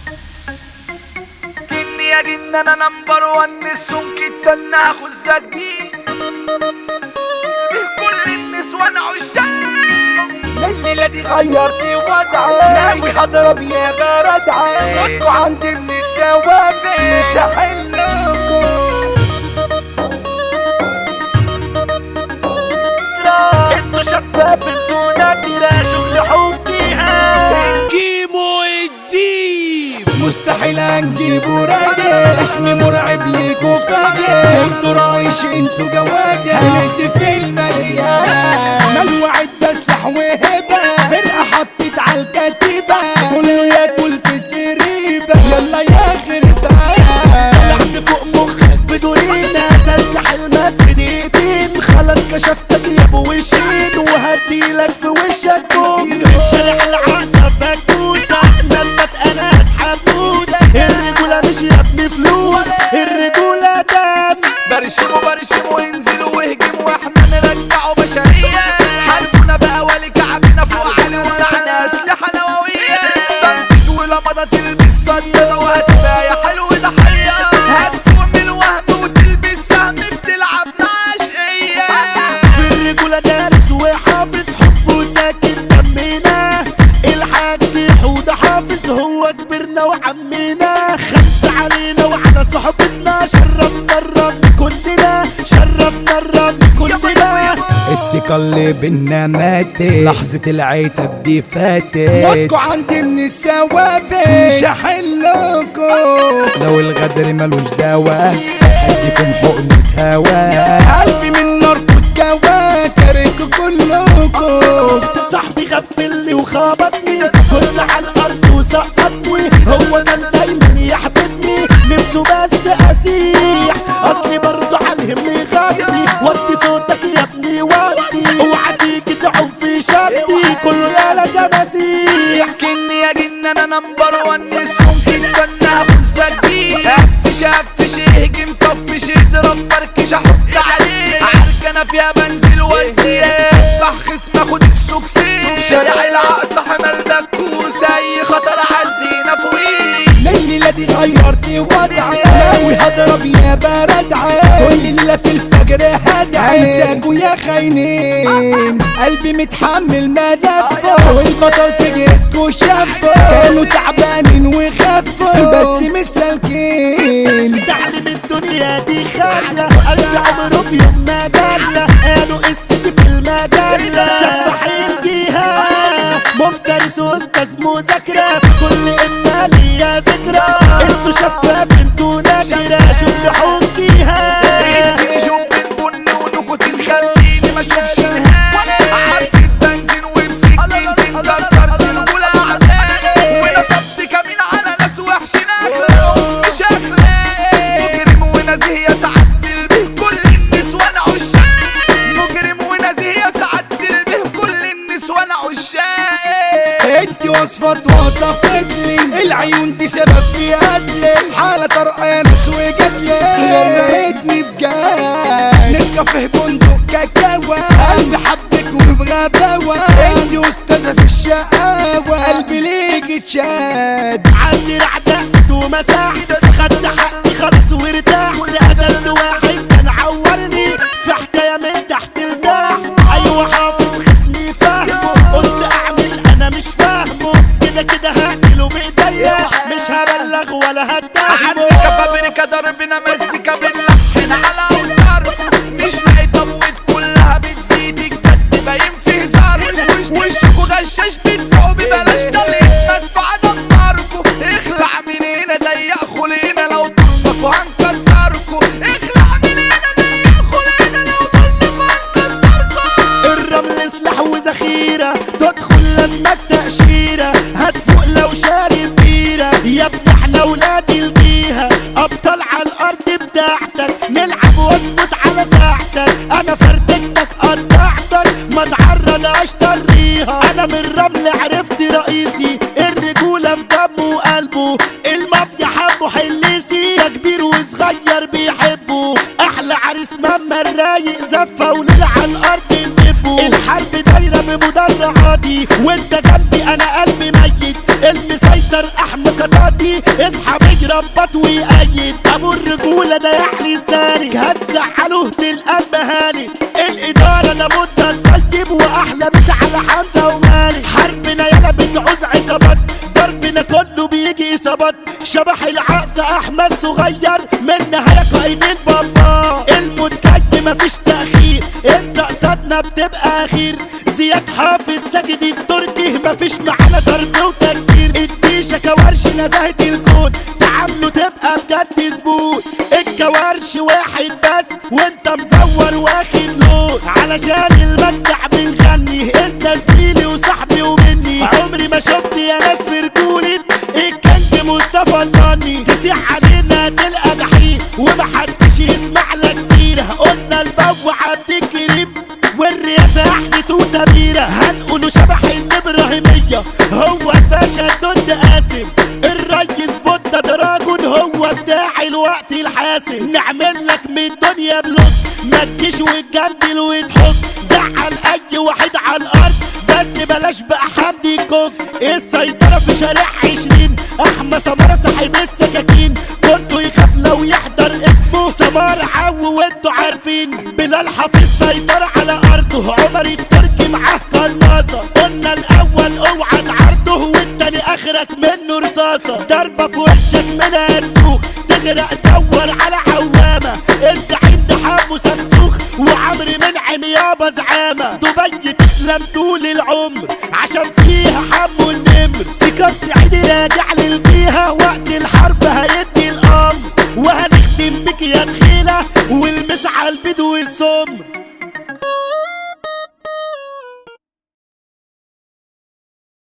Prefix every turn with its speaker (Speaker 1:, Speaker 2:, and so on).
Speaker 1: كني يا جن انا نمبر 1 السمك تسنى خزك بيه كل النسوان عشاق
Speaker 2: الليلة دي غيرتي وضعي ناوي هضرب يا بردعي انتوا عندي من الثوابت مش هحلكوا انتوا شفاف انتوا نادرة شغل حبيها
Speaker 3: كيمو الديب
Speaker 2: مستحيل هنجيبه راجل اسمي مرعب ليكوا فاجر انتوا رايش انتوا جواجل هندي في المليان ملوعة بسلح وهبة فرقة حطت على الكتيبة كله ياكل في السريبة يلا يا غرفان
Speaker 3: طلعت فوق مخك بدورينا تلك حلمك في دقيقتين خلاص كشفتك يا ابو وشين وهديلك في وشك بوم شارع العصا بكوسة زلت انا حمودة الرجولة مش يا ابني فلوس الرجولة دم
Speaker 1: برشموا انزلوا واهجموا واحنا نرجعوا بشرية حاربونا بقى ولي كعبنا فوق علي ومعنا اسلحة نووية تنفيذ ولمضة تلبس صدادة وهتبقى يا حلو ضحية هتفوق من الوهم وتلبس سهم بتلعب مع عشقية
Speaker 3: في الرجولة دارس وحافظ حب وساكن دمنا الحاج حودة حافظ هو كبرنا وعمنا خمس علينا وعلى صحبتنا شرفنا الرب كلنا شرفنا الرب كلنا
Speaker 2: الثقة اللي بينا ماتت لحظة العتاب دي فاتت موتكوا عندي من الثوابت مش هحلكوا لو الغدر ملوش دواء اديكم حقنة هوا قلبي من نار كوا كارهكوا كلكوا
Speaker 3: صاحبي غفلني وخبطني كل على الارض وسقطني هو كان دايما يحبطني نفسه بس اسيح اصلي برضه علمني غدي ودي صوتك يا ابني ودي اوعى تيجي تعوم في شدي كله يالا جماسيح
Speaker 1: كني يا جن انا نمبر 1 السمك تسنى خزك بيه قفش اهجم طفش اضرب فركش احط عليه عركنة فيها بنزل ودي اذبح خصم اخد السكسين شارع العقصة حمل دكوس اي خطر عدينا فوقيه
Speaker 2: الليلة دي غيرتي وضعي ناوي هضرب يا بردعي كل ليلة في الفجر هدعي انساكوا يا خاينين قلبي متحمل ملفه والبطل في جيتكوا شافه كانوا تعبانين وخفوا بس مش سالكين
Speaker 3: تعلم الدنيا دي خلة قلبي عمره في يوم ما جلة قالوا قصتي في المجلة سفاحين جيها مفترس واستاذ مذاكرة كل إما ليا ذكرى انتوا شفاف انتوا نادرة شغل حوكيها
Speaker 1: اديني شوب بن ونكوتين خليني ما اشوفش نهاية عركة بنزين وبسكين كسرت الغلا اعدائي ونصبت كمين على ناس وحشين اخلاقهم مش اخلاقي مجرم ونزيه يا سعادة البيه كل النسوان عشاق مجرم ونزيه يا سعادة البيه كل النسوان عشاق
Speaker 2: انتي وصفت لي العيون دي سبب في قتلي حالة طرقة يا ناس وجاتلي غرقتني بجد نسكافيه بندق كاكاوا قلبي حبك وبغباوة انتي استاذة في الشقاوة قلبي ليكي اتشاد
Speaker 3: عندي رعدقت ومسحت خدت حقي خلاص وارتحت قتلت واحد كان عورني في حكاية من تحت لتحت ايوه حافظ خصمي فاهمه قلت اعمل انا مش فاهمه كده هقتله بايديا مش هبلغ ولا هتهمه
Speaker 1: فابريكا ضربنا مزيكا بنلحن على اوتاركم مش لاقي طبوت كلها بتزيد الجد باين في هزاركم وشكوا غشاش بتبيعوا ببلاش طليق مدفع دماركم اخلع من هنا ضيق خلينا لو طلقوا هنكسركم اخلع من هنا ضيق خلينا لو طلقوا هنكسركم
Speaker 3: الرمل سلاح وذخيرة تدخل لازمك تأشيرة هتفوق لو شارب بيرة يا ابني احنا ولادي الجيهة ابطال على الارض بتاعتك نلعب واظبط على ساعتك انا فردتك قطعتك ما تعرضهاش طريها انا من الرمل عرفت رئيسي الرجولة في دمه وقلبه المافيا حبه حليسي يا كبير وصغير بيحبه احلى عريس ماما الرايق زفة وليلة على الارض نجيبه الحرب دايرة بمدرعاتي وانت جنبي انا قلبي ميت المسيطر نظر احمد قطاطي اصحى بيربط ويأيد ابو الرجولة ده يعني سالك هتزعله تلقى المهالك الادارة لابد ترتب واحلى مسا على حمزة ومالك حربنا يلا بتعوز عصابات ضربنا كله بيجي اصابات شبح العقص احمد صغير منها يا قايد البابا المتكد مفيش تأخير انت قصادنا بتبقى اخير زياد حافظ ساجد التركي مفيش معانا ضرب وتكسير الديشة كوارش نزاهة الكون تعامله تبقى بجد زبون الكوارش واحد بس وانت مزور واخد لون علشان المجدع بنغني انت زميلي وصاحبي ومني عمري ما شفت يا ناس في رجولة الكنت مصطفى الناني تسيح علينا تلقى جحيم ومحدش يسمع لك سيرة قلنا البو عبد الكريم والرئاسة احدث وتميرة هنقوله شبح الابراهيمية هو الباشا الدود قاسم الريس بودة دراجون هو بتاع الوقت الحاسم نعمل لك من الدنيا بلوت ما تجيش وتجندل وتحط زعل اي واحد على الارض بس بلاش بقى حد يكوك السيطرة في شارع 20 احمد سمارة صاحب السكاكين كله يخاف لو يحضر اسمه سمار عو وانتوا عارفين بلال حافظ سيطرة على ارضه عمر التركي معاه قناصة قلنا الاول اوعى تعرضه والتاني اخرك منه رصاصة ضربة في وشك منها الدوخ تغرق دور على عوامة الزعيم ده حامو سمسوخ وعمري منعم يابا زعامة دبي تسلم طول العمر